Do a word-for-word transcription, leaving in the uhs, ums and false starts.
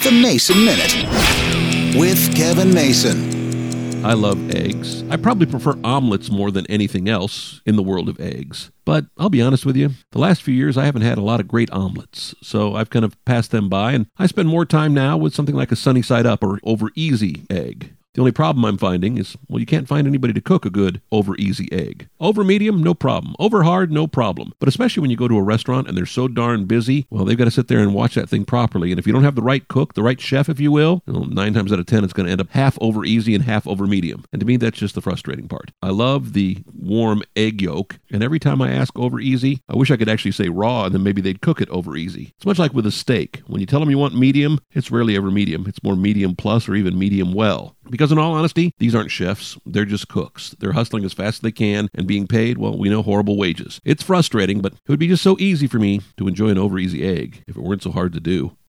The Mason Minute with Kevin Mason. I love eggs. I probably prefer omelets more than anything else in the world of eggs. But I'll be honest with you, the last few years I haven't had a lot of great omelets, so I've kind of passed them by, and I spend more time now with something like a sunny side up or over easy egg. The only problem I'm finding is, well, you can't find anybody to cook a good over easy egg. Over medium, no problem. Over hard, no problem. But especially when you go to a restaurant and they're so darn busy, well, they've got to sit there and watch that thing properly. And if you don't have the right cook, the right chef, if you will, well, nine times out of ten, it's going to end up half over easy and half over medium. And to me, that's just the frustrating part. I love the warm egg yolk, and every time I ask over easy, I wish I could actually say raw, and then maybe they'd cook it over easy. It's much like with a steak. When you tell them you want medium, it's rarely ever medium. It's more medium plus or even medium well. Because in all honesty, these aren't chefs. They're just cooks. They're hustling as fast as they can and being paid, well, we know, horrible wages. It's frustrating, but it would be just so easy for me to enjoy an over easy egg if it weren't so hard to do.